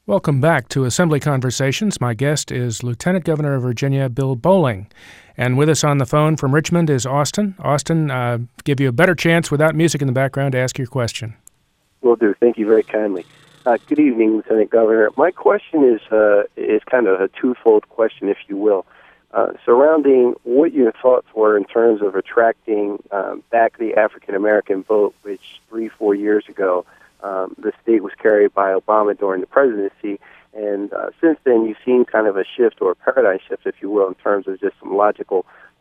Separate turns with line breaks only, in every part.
Welcome back to Assembly Conversations. My guest is Lieutenant Governor of Virginia, Bill Bolling. And with us on the phone from Richmond is Austin. Austin, give you a better chance without music in the background to ask your question.
Will do. Thank you very kindly. Good evening, Lieutenant Governor. My question is kind of a twofold question, if you will, surrounding what your thoughts were in terms of attracting back the African-American vote, which 3-4 years ago the state was carried by Obama during the presidency. And since then, you've seen kind of a shift or a paradigm shift, if you will, in terms of just some logical,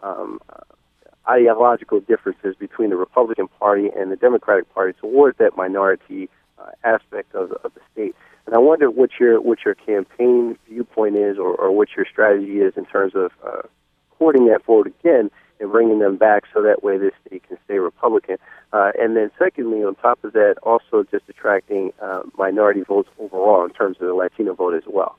ideological differences between the Republican Party and the Democratic Party towards that minority aspect of the state. And I wonder what your campaign viewpoint is, or what your strategy is in terms of courting that forward again and bringing them back so that way this state can stay Republican. And then secondly, on top of that, also just attracting minority votes overall in terms of the Latino vote as well.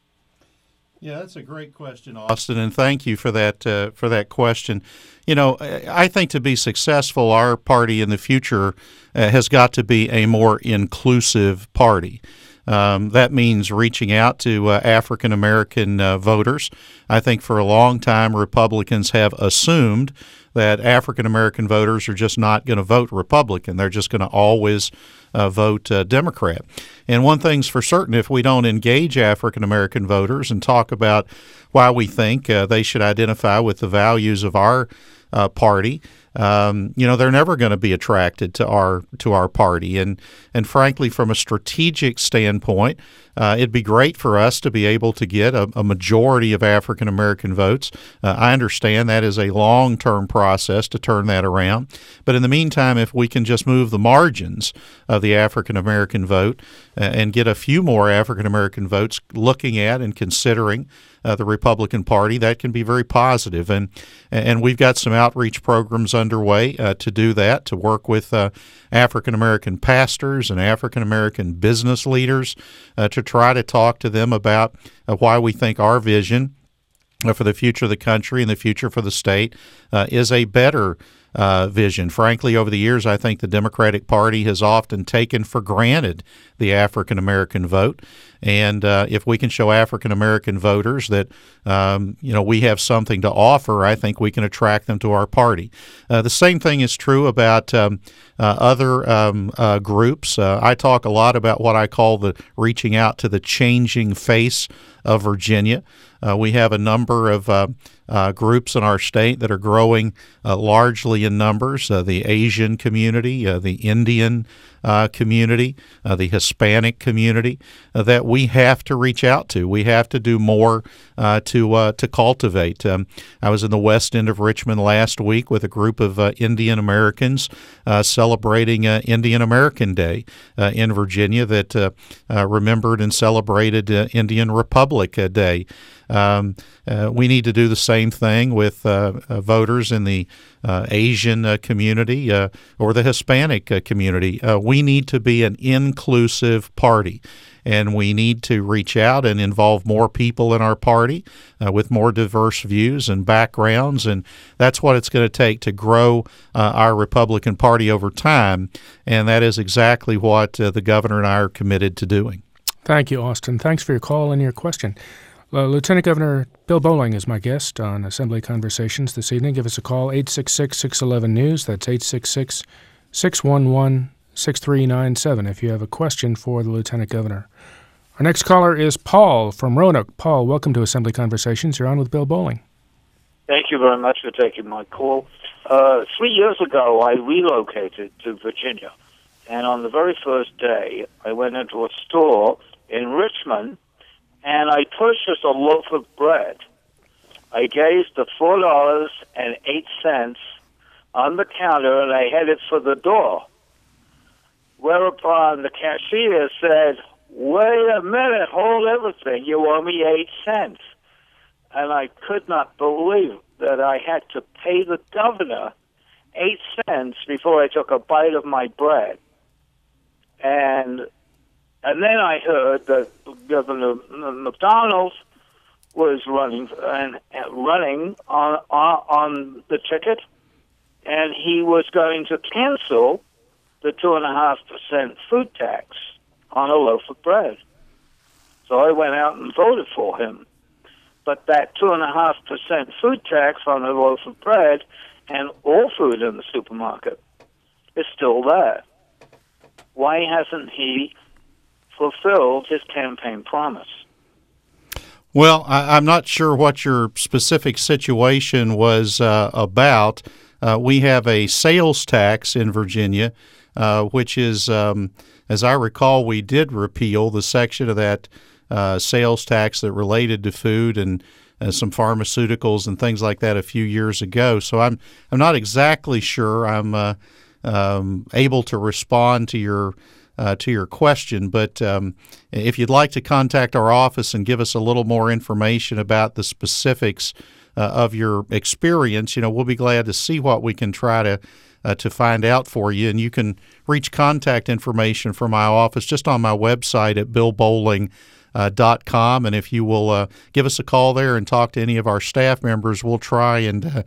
Yeah, that's a great question, Austin, and thank you for that question. You know, I think to be successful, our party in the future has got to be a more inclusive party. That means reaching out to African American voters. I think for a long time Republicans have assumed that African American voters are just not going to vote Republican. They're just going to always vote Democrat. And one thing's for certain, if we don't engage African American voters and talk about why we think they should identify with the values of our party, they're never going to be attracted to our party. And frankly, from a strategic standpoint, it'd be great for us to be able to get a majority of African American votes. I understand that is a long-term process to turn that around. But in the meantime, if we can just move the margins of the African American vote and get a few more African American votes looking at and considering the Republican Party, that can be very positive. And we've got some outreach programs underway to do that, to work with African American pastors and African American business leaders to try to talk to them about why we think our vision for the future of the country and the future for the state is a better vision. Frankly, over the years, I think the Democratic Party has often taken for granted the African American vote. And if we can show African American voters that, we have something to offer, I think we can attract them to our party. The same thing is true about other groups. I talk a lot about what I call the reaching out to the changing face of Virginia. We have a number of groups in our state that are growing largely in numbers, the Asian community, the Indian community, the Hispanic community, that we have to reach out to. We have to do more to cultivate. I was in the west end of Richmond last week with a group of Indian Americans celebrating Indian American Day in Virginia that remembered and celebrated Indian Republic Day. We need to do the same thing with voters in the Asian community or the Hispanic community. We need to be an inclusive party, and we need to reach out and involve more people in our party with more diverse views and backgrounds, and that's what it's going to take to grow our Republican Party over time, and that is exactly what the governor and I are committed to doing.
Thank you, Austin. Thanks for your call and your question. Lieutenant Governor Bill Bolling is my guest on Assembly Conversations this evening. Give us a call, 866-611-NEWS. That's 866-611-6397 if you have a question for the Lieutenant Governor. Our next caller is Paul from Roanoke. Paul, welcome to Assembly Conversations. You're on with Bill Bolling.
Thank you very much for taking my call. 3 years ago, I relocated to Virginia, and on the very first day, I went into a store in Richmond, and I purchased a loaf of bread. I gave the $4.08 on the counter, and I headed for the door. Whereupon the cashier said, "Wait a minute, hold everything, you owe me 8 cents." And I could not believe that I had to pay the governor 8 cents before I took a bite of my bread. And then I heard that Governor McDonald was running on the ticket, and he was going to cancel the 2.5% food tax on a loaf of bread. So I went out and voted for him. But that 2.5% food tax on a loaf of bread and all food in the supermarket is still there. Why hasn't he fulfilled his campaign promise?
Well, I'm not sure what your specific situation was about. We have a sales tax in Virginia, which is, as I recall, we did repeal the section of that sales tax that related to food and some pharmaceuticals and things like that a few years ago. So I'm not exactly sure I'm able to respond to your question, but if you'd like to contact our office and give us a little more information about the specifics of your experience, we'll be glad to see what we can try to find out for you. And you can reach contact information for my office just on my website at billbowling.com. And if you will give us a call there and talk to any of our staff members, we'll try and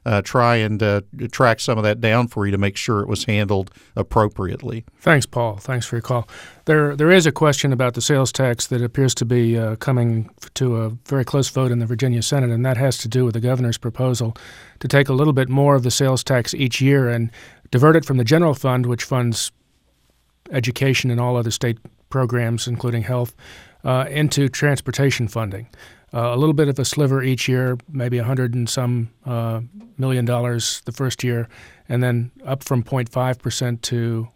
track some of that down for you to make sure it was handled appropriately.
Thanks, Paul. Thanks for your call. There is a question about the sales tax that appears to be coming to a very close vote in the Virginia Senate, and that has to do with the governor's proposal to take a little bit more of the sales tax each year and divert it from the general fund, which funds education and all other state programs, including health, into transportation funding. A little bit of a sliver each year, maybe $100 and some million the first year, and then up from 0.5% to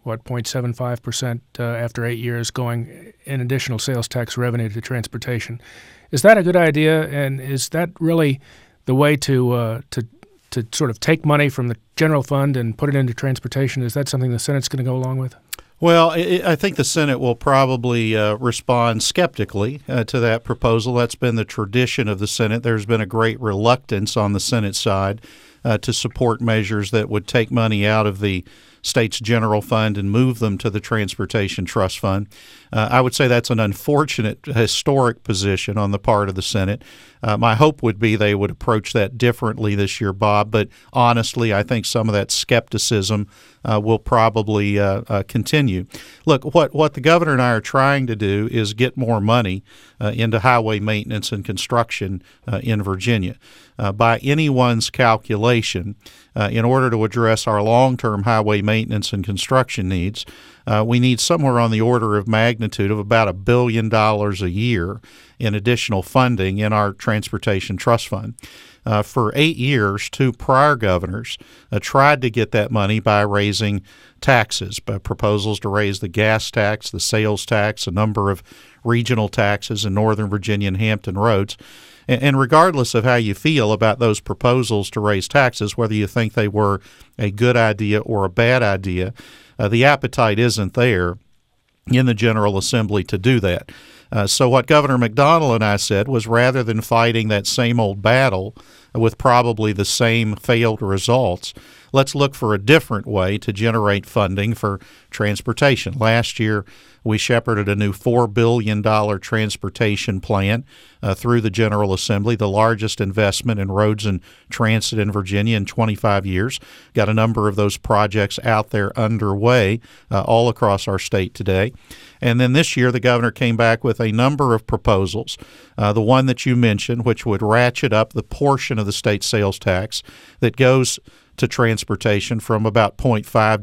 0.75% after 8 years, going in additional sales tax revenue to transportation. Is that a good idea? And is that really the way to sort of take money from the general fund and put it into transportation? Is that something the Senate's going to go along with?
Well, I think the Senate will probably respond skeptically to that proposal. That's been the tradition of the Senate. There's been a great reluctance on the Senate side to support measures that would take money out of the state's general fund and move them to the Transportation Trust Fund. I would say that's an unfortunate historic position on the part of the Senate. My hope would be they would approach that differently this year, Bob, but honestly, I think some of that skepticism will probably continue. Look, what the governor and I are trying to do is get more money into highway maintenance and construction in Virginia. By anyone's calculation, in order to address our long-term highway maintenance and construction needs, we need somewhere on the order of magnitude of about $1 billion a year in additional funding in our Transportation Trust Fund. For 8 years, 2 prior governors tried to get that money by raising taxes, by proposals to raise the gas tax, the sales tax, a number of regional taxes in Northern Virginia and Hampton Roads. And regardless of how you feel about those proposals to raise taxes, whether you think they were a good idea or a bad idea, the appetite isn't there in the General Assembly to do that. So what Governor McDonnell and I said was, rather than fighting that same old battle with probably the same failed results, let's look for a different way to generate funding for transportation. Last year, we shepherded a new $4 billion transportation plan through the General Assembly, the largest investment in roads and transit in Virginia in 25 years. Got a number of those projects out there underway all across our state today. And then this year, the governor came back with a number of proposals. The one that you mentioned, which would ratchet up the portion of the state sales tax that goes to transportation from about 0.5 to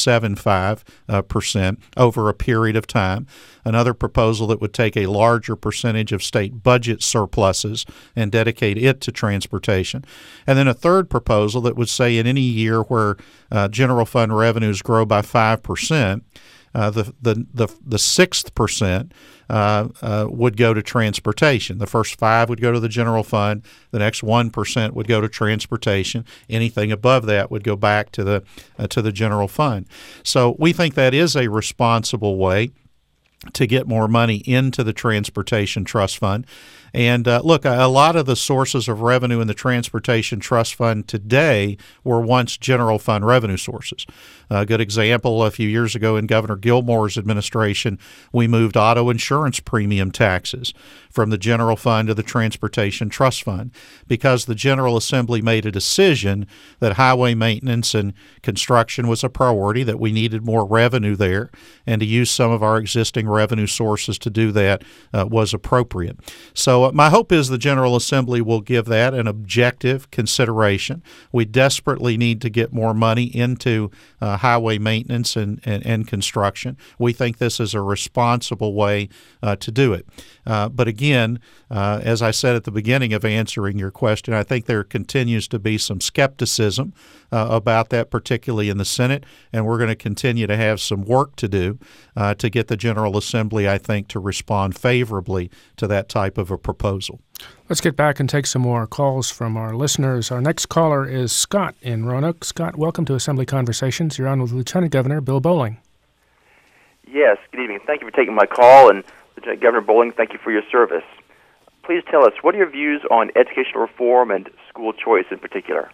0.75% over a period of time. Another proposal that would take a larger percentage of state budget surpluses and dedicate it to transportation. And then a third proposal that would say in any year where general fund revenues grow by 5%, the sixth percent would go to transportation. The first 5 would go to the general fund. The next 1% would go to transportation. Anything above that would go back to the general fund. So we think that is a responsible way to get more money into the Transportation Trust Fund. And look, a lot of the sources of revenue in the Transportation Trust Fund today were once general fund revenue sources. A good example, a few years ago in Governor Gilmore's administration, we moved auto insurance premium taxes from the general fund to the Transportation Trust Fund because the General Assembly made a decision that highway maintenance and construction was a priority, that we needed more revenue there, and to use some of our existing revenue sources to do that was appropriate. So my hope is the General Assembly will give that an objective consideration. We desperately need to get more money into highway maintenance and construction. We think this is a responsible way to do it. But again, as I said at the beginning of answering your question, I think there continues to be some skepticism about that, particularly in the Senate, and we're going to continue to have some work to do to get the General Assembly, I think, to respond favorably to that type of a proposal.
Let's get back and take some more calls from our listeners. Our next caller is Scott in Roanoke. Scott, welcome to Assembly Conversations. You're on with Lieutenant Governor Bill Bolling.
Yes, good evening. Thank you for taking my call, and Lieutenant Governor Bolling, thank you for your service. Please tell us, what are your views on educational reform and school choice in particular?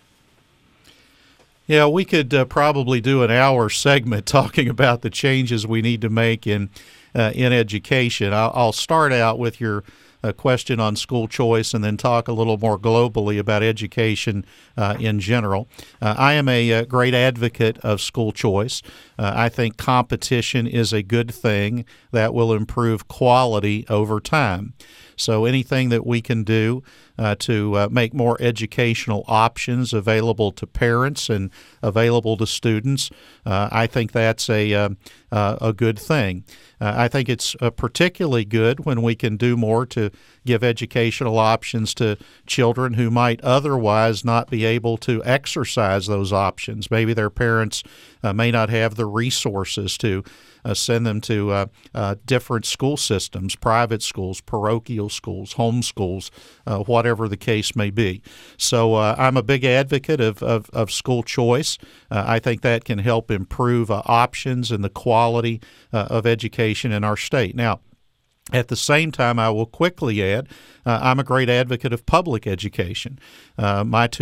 Yeah, we could probably do an hour segment talking about the changes we need to make in education. I'll start out with your question on school choice and then talk a little more globally about education in general. I am a great advocate of school choice. I think competition is a good thing that will improve quality over time. So anything that we can do to make more educational options available to parents and available to students, I think that's a good thing. I think it's particularly good when we can do more to give educational options to children who might otherwise not be able to exercise those options. Maybe their parents may not have the resources to send them to different school systems, private schools, parochial schools, home schools, whatever the case may be. So I'm a big advocate of school choice. I think that can help improve options and the quality of education in our state. Now, at the same time, I will quickly add, I'm a great advocate of public education. I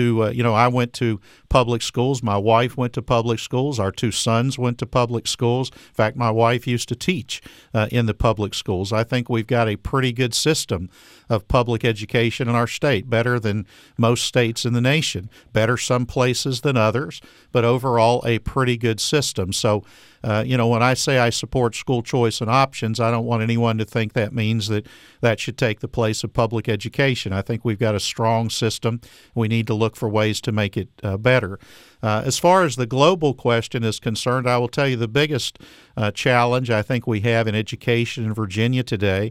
went to public schools. My wife went to public schools. Our two sons went to public schools. In fact, my wife used to teach in the public schools. I think we've got a pretty good system of public education in our state, better than most states in the nation, better some places than others, but overall a pretty good system. So, when I say I support school choice and options, I don't want anyone to think that means that should take the place of public education. I think we've got a strong system. We need to look for ways to make it better. As far as the global question is concerned, I will tell you the biggest challenge I think we have in education in Virginia today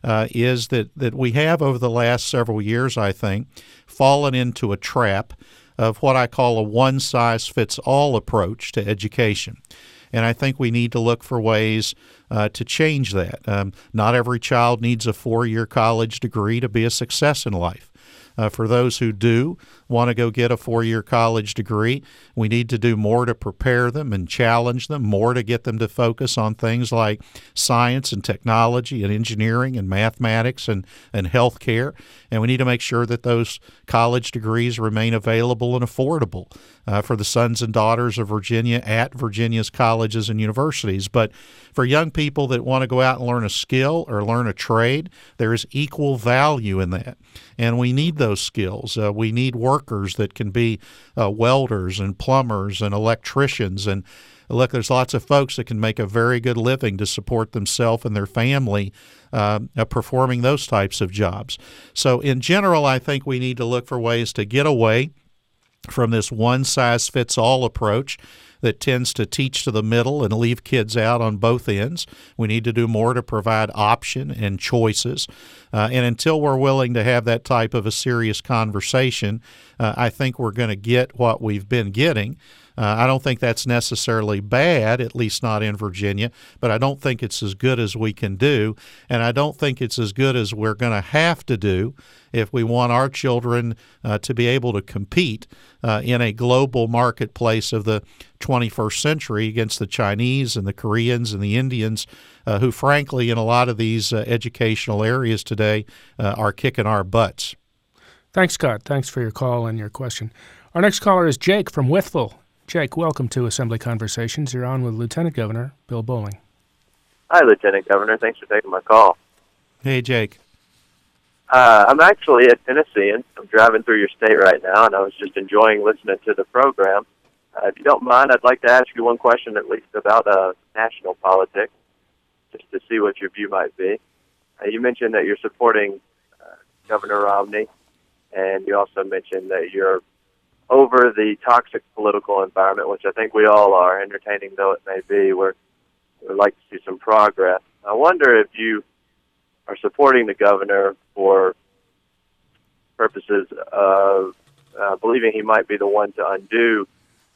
is that we have over the last several years, I think, fallen into a trap of what I call a one-size-fits-all approach to education. And I think we need to look for ways to change that. Not every child needs a 4-year college degree to be a success in life. For those who do want to go get a 4-year college degree, we need to do more to prepare them and challenge them, more to get them to focus on things like science and technology and engineering and mathematics and health care. And we need to make sure that those college degrees remain available and affordable for the sons and daughters of Virginia at Virginia's colleges and universities. But for young people that want to go out and learn a skill or learn a trade, there is equal value in that. And we need those skills. We need workers that can be welders and plumbers and electricians. And look, there's lots of folks that can make a very good living to support themselves and their family performing those types of jobs. So in general, I think we need to look for ways to get away from this one-size-fits-all approach that tends to teach to the middle and leave kids out on both ends. We need to do more to provide option and choices. And until we're willing to have that type of a serious conversation, I think we're going to get what we've been getting, I don't think that's necessarily bad, at least not in Virginia, but I don't think it's as good as we can do, and I don't think it's as good as we're going to have to do if we want our children to be able to compete in a global marketplace of the 21st century against the Chinese and the Koreans and the Indians, who, frankly, in a lot of these educational areas today are kicking our butts.
Thanks, Scott. Thanks for your call and your question. Our next caller is Jake from Wytheville. Jake, welcome to Assembly Conversations. You're on with Lieutenant Governor Bill Bolling.
Hi, Lieutenant Governor. Thanks for taking my call.
Hey, Jake.
I'm actually a Tennessean. I'm driving through your state right now, and I was just enjoying listening to the program. If you don't mind, I'd like to ask you one question at least about national politics, just to see what your view might be. You mentioned that you're supporting Governor Romney, and you also mentioned that you're over the toxic political environment, which I think we all are, entertaining though it may be. We'd like to see some progress. I wonder if you are supporting the governor for purposes of believing he might be the one to undo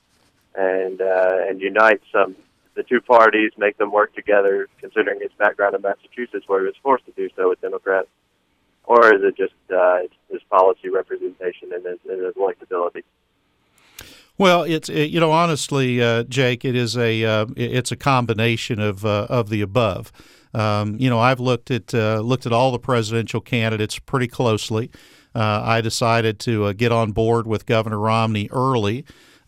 and unite the two parties, make them work together, considering his background in Massachusetts, where he was forced to do so with Democrats, or is it just his policy representation and his electability?
Well, honestly, Jake, it's a combination of the above. I've looked at all the presidential candidates pretty closely. I decided to get on board with Governor Romney early.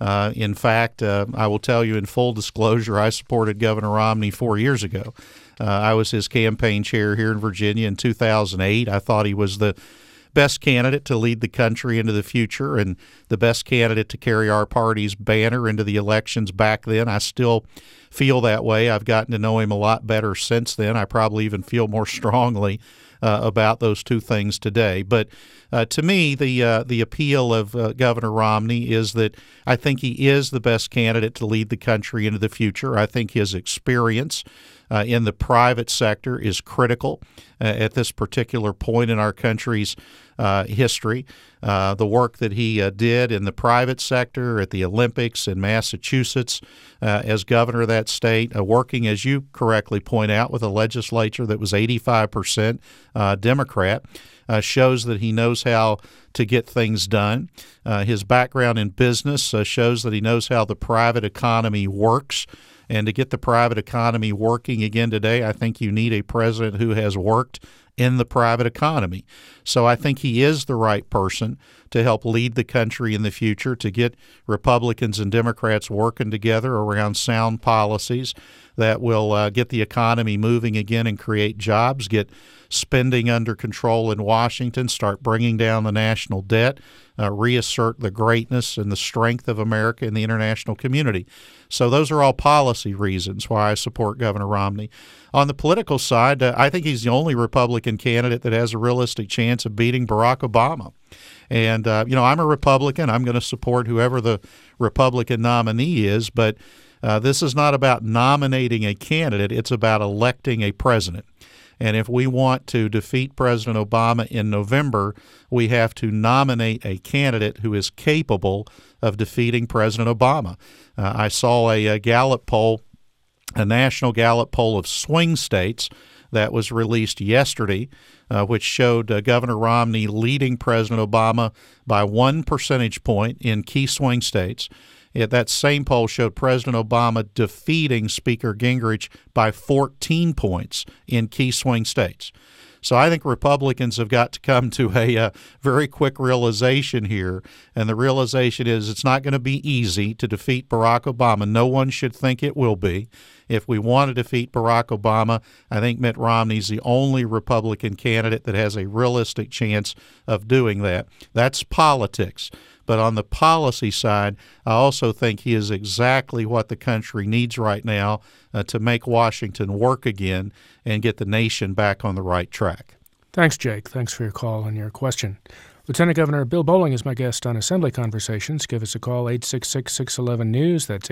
In fact, I will tell you in full disclosure, I supported Governor Romney 4 years ago. I was his campaign chair here in Virginia in 2008. I thought he was the best candidate to lead the country into the future and the best candidate to carry our party's banner into the elections back then. I still feel that way. I've gotten to know him a lot better since then. I probably even feel more strongly about those two things today. But to me, the appeal of Governor Romney is that I think he is the best candidate to lead the country into the future. I think his experience in the private sector is critical at this particular point in our country's history. The work that he did in the private sector at the Olympics in Massachusetts as governor of that state, working, as you correctly point out, with a legislature that was 85% Democrat, shows that he knows how to get things done. His background in business shows that he knows how the private economy works. And to get the private economy working again today, I think you need a president who has worked in the private economy. So I think he is the right person to help lead the country in the future, to get Republicans and Democrats working together around sound policies that will get the economy moving again and create jobs, get spending under control in Washington, start bringing down the national debt, reassert the greatness and the strength of America in the international community. So those are all policy reasons why I support Governor Romney. On the political side, I think he's the only Republican candidate that has a realistic chance of beating Barack Obama. And, I'm a Republican. I'm going to support whoever the Republican nominee is, but this is not about nominating a candidate. It's about electing a president. And if we want to defeat President Obama in November, we have to nominate a candidate who is capable of defeating President Obama. I saw a Gallup poll, a national Gallup poll of swing states that was released yesterday, which showed Governor Romney leading President Obama by 1 percentage point in key swing states. That same poll showed President Obama defeating Speaker Gingrich by 14 points in key swing states. So I think Republicans have got to come to a very quick realization here, and the realization is it's not going to be easy to defeat Barack Obama. No one should think it will be. If we want to defeat Barack Obama, I think Mitt Romney's the only Republican candidate that has a realistic chance of doing that. That's politics. But on the policy side, I also think he is exactly what the country needs right now to make Washington work again and get the nation back on the right track.
Thanks, Jake. Thanks for your call and your question. Lieutenant Governor Bill Bolling is my guest on Assembly Conversations. Give us a call, 866-611-NEWS. That's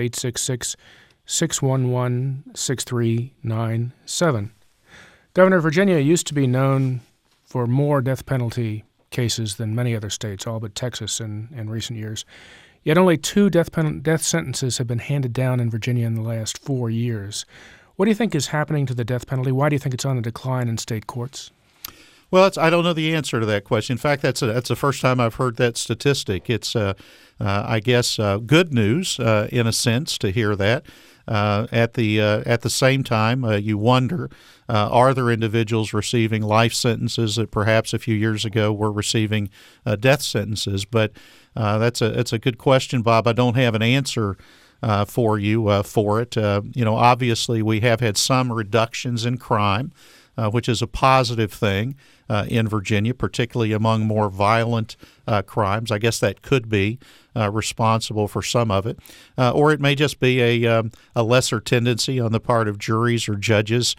866-611-6397. Governor, Virginia used to be known for more death penalty cases than many other states, all but Texas in recent years. Yet only 2 death sentences have been handed down in Virginia in the last 4 years. What do you think is happening to the death penalty? Why do you think it's on the decline in state courts?
Well, I don't know the answer to that question. In fact, that's the first time I've heard that statistic. It's, I guess, good news in a sense to hear that. At the same time, you wonder, are there individuals receiving life sentences that perhaps a few years ago were receiving death sentences? But that's a good question, Bob. I don't have an answer for you for it. Obviously, we have had some reductions in crime, which is a positive thing in Virginia, particularly among more violent crimes. I guess that could be responsible for some of it, or it may just be a lesser tendency on the part of juries or judges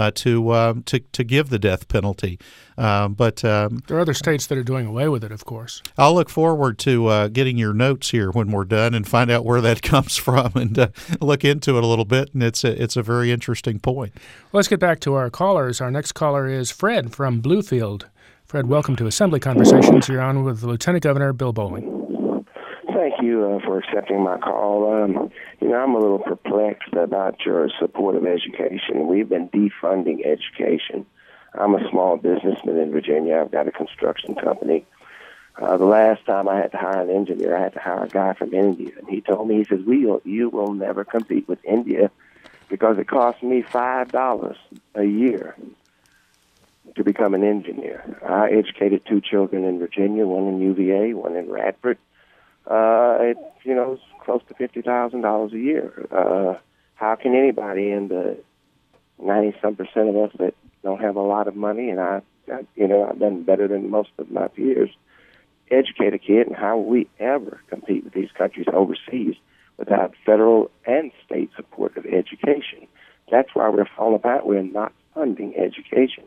to give the death penalty. But there
are other states that are doing away with it, of course.
I'll look forward to getting your notes here when we're done and find out where that comes from and look into it a little bit. And it's a very interesting point.
Well, let's get back to our callers. Our next caller is Fred from Bluefield. Fred, welcome to Assembly Conversations. You're on with Lieutenant Governor Bill Bolling.
Thank you for accepting my call. I'm a little perplexed about your support of education. We've been defunding education. I'm a small businessman in Virginia. I've got a construction company. The last time I had to hire an engineer, I had to hire a guy from India. And he told me, he says, you will never compete with India because it costs me $5 a year to become an engineer. I educated 2 children in Virginia, one in UVA, one in Radford. It's close to $50,000 a year. How can anybody in the 90-some% of us that don't have a lot of money, and I've done better than most of my peers, educate a kid, and how will we ever compete with these countries overseas without federal and state support of education? That's why we're falling apart. We're not funding education.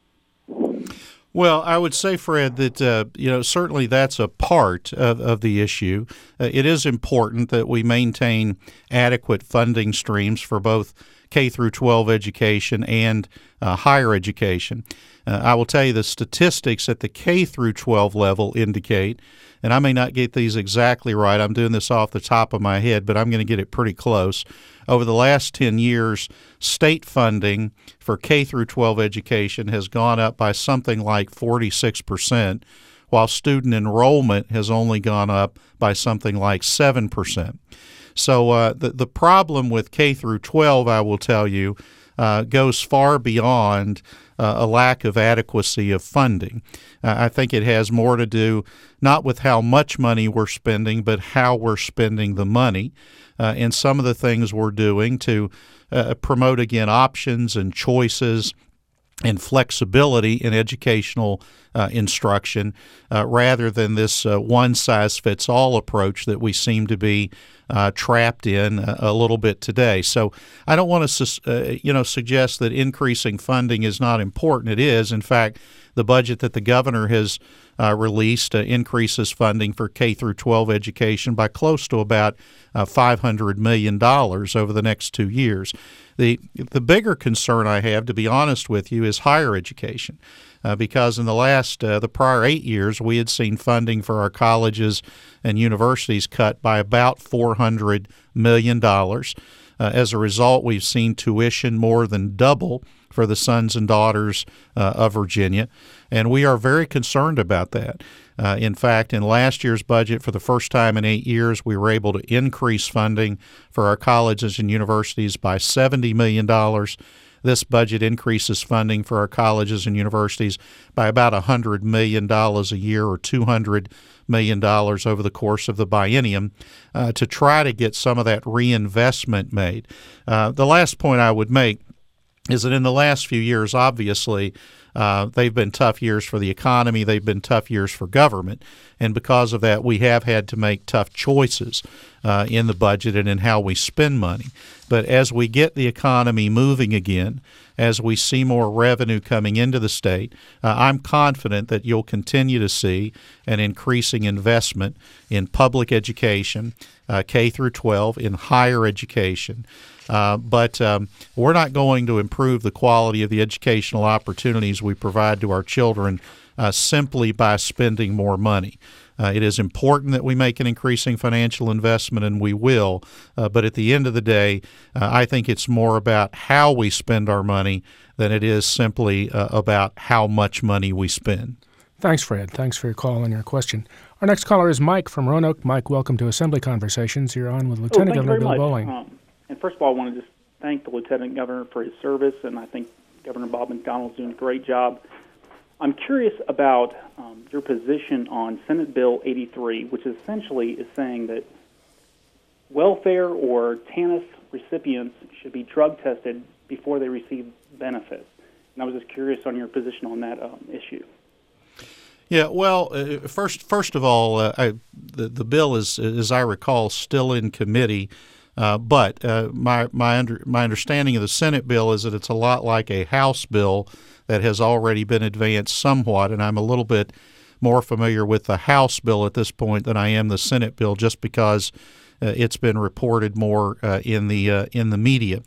Well, I would say, Fred, that certainly that's a part of the issue. It is important that we maintain adequate funding streams for both K through 12 education and higher education. I will tell you the statistics at the K through 12 level indicate, and I may not get these exactly right. I'm doing this off the top of my head, but I'm going to get it pretty close. Over the last 10 years, state funding for K through 12 education has gone up by something like 46%, while student enrollment has only gone up by something like 7%. So the problem with K through 12, I will tell you, goes far beyond a lack of adequacy of funding. I think it has more to do not with how much money we're spending, but how we're spending the money. And some of the things we're doing to promote, again, options and choices and flexibility in educational instruction rather than this one-size-fits-all approach that we seem to be trapped in a little bit today. So I don't want to suggest that increasing funding is not important. It is. In fact, the budget that the governor has released increases funding for K through 12 education by close to about $500 million over the next 2 years. The bigger concern I have, to be honest with you, is higher education. Because in the prior 8 years, we had seen funding for our colleges and universities cut by about $400 million. As a result, we've seen tuition more than double for the sons and daughters of Virginia, and we are very concerned about that. In fact, in last year's budget, for the first time in 8 years, we were able to increase funding for our colleges and universities by $70 million. This budget increases funding for our colleges and universities by about $100 million a year, or $200 million over the course of the biennium, to try to get some of that reinvestment made. The last point I would make is that in the last few years, obviously, they've been tough years for the economy. They've been tough years for government. And because of that, we have had to make tough choices in the budget and in how we spend money. But as we get the economy moving again, as we see more revenue coming into the state, I'm confident that you'll continue to see an increasing investment in public education K through 12, in higher education. But we're not going to improve the quality of the educational opportunities we provide to our children simply by spending more money. It is important that we make an increasing financial investment, and we will. But at the end of the day, I think it's more about how we spend our money than it is simply about how much money we spend.
Thanks, Fred. Thanks for your call and your question. Our next caller is Mike from Roanoke. Mike, welcome to Assembly Conversations. You're on with Lieutenant Governor Bill Bolling.
And first of all, I want to just thank the Lieutenant Governor for his service, and I think Governor Bob McDonnell's doing a great job. I'm curious about your position on Senate Bill 83, which essentially is saying that welfare or TANF recipients should be drug tested before they receive benefits. And I was just curious on your position on that issue.
Yeah, well, first of all, the bill is, as I recall, still in committee. But my understanding of the Senate bill is that it's a lot like a House bill that has already been advanced somewhat, and I'm a little bit more familiar with the House bill at this point than I am the Senate bill, just because it's been reported more in the media.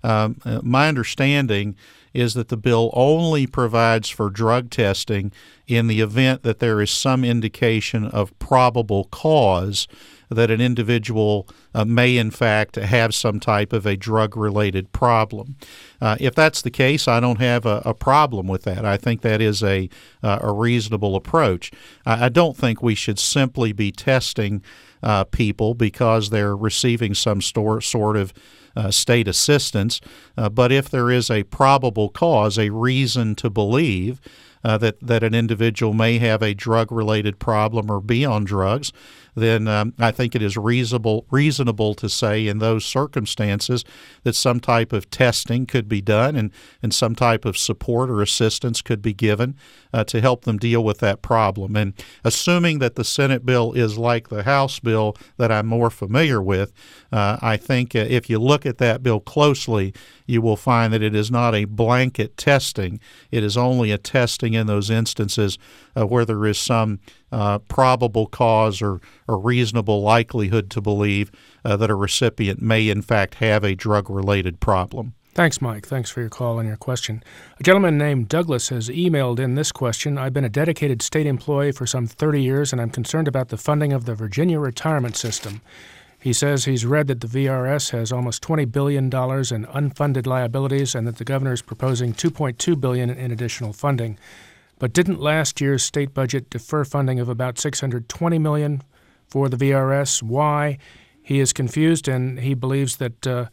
My understanding is that the bill only provides for drug testing in the event that there is some indication of probable cause that an individual may in fact have some type of a drug-related problem. If that's the case, I don't have a problem with that. I think that is a reasonable approach. I don't think we should simply be testing people because they're receiving some sort of state assistance, but if there is a probable cause, a reason to believe that an individual may have a drug-related problem or be on drugs, then I think it is reasonable to say in those circumstances that some type of testing could be done and some type of support or assistance could be given to help them deal with that problem. And assuming that the Senate bill is like the House bill that I'm more familiar with, I think if you look at that bill closely, you will find that it is not a blanket testing. It is only a testing in those instances where there is some probable cause or reasonable likelihood to believe that a recipient may in fact have a drug-related problem.
Thanks, Mike. Thanks for your call and your question. A gentleman named Douglas has emailed in this question. I've been a dedicated state employee for some 30 years, and I'm concerned about the funding of the Virginia retirement system. He says he's read that the VRS has almost $20 billion in unfunded liabilities and that the governor is proposing $2.2 billion in additional funding. But didn't last year's state budget defer funding of about $620 million for the VRS? Why? He is confused, and he believes that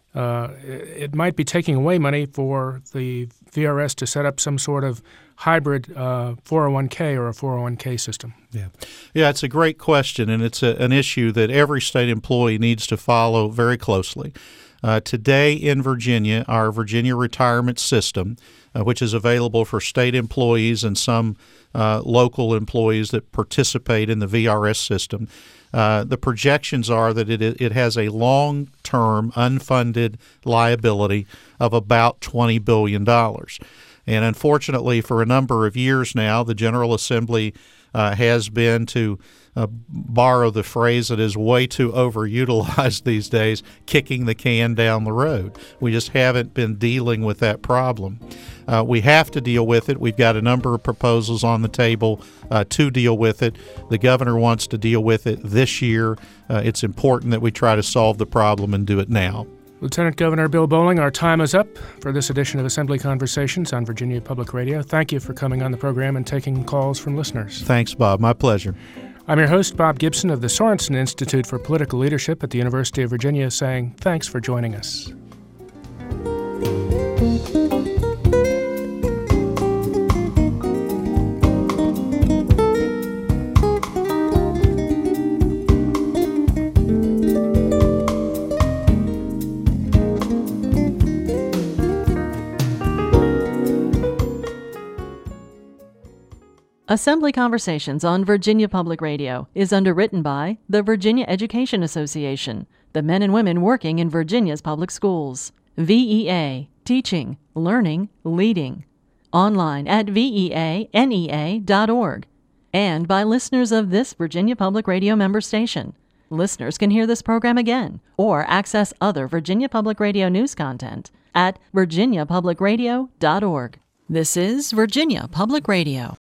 it might be taking away money for the VRS to set up some sort of hybrid 401k or a 401k system.
Yeah, it's a great question, and it's an issue that every state employee needs to follow very closely. Today in Virginia, our Virginia retirement system, which is available for state employees and some local employees that participate in the VRS system, the projections are that it has a long-term unfunded liability of about $20 billion. And unfortunately, for a number of years now, the General Assembly has been, to borrow the phrase that is way too overutilized these days, kicking the can down the road. We just haven't been dealing with that problem. We have to deal with it. We've got a number of proposals on the table to deal with it. The governor wants to deal with it this year. It's important that we try to solve the problem and do it now.
Lieutenant Governor Bill Bolling, our time is up for this edition of Assembly Conversations on Virginia Public Radio. Thank you for coming on the program and taking calls from listeners.
Thanks, Bob. My pleasure.
I'm your host, Bob Gibson of the Sorensen Institute for Political Leadership at the University of Virginia, saying thanks for joining us.
Assembly Conversations on Virginia Public Radio is underwritten by the Virginia Education Association, the men and women working in Virginia's public schools. VEA, teaching, learning, leading. Online at veanea.org. And by listeners of this Virginia Public Radio member station. Listeners can hear this program again or access other Virginia Public Radio news content at virginiapublicradio.org. This is Virginia Public Radio.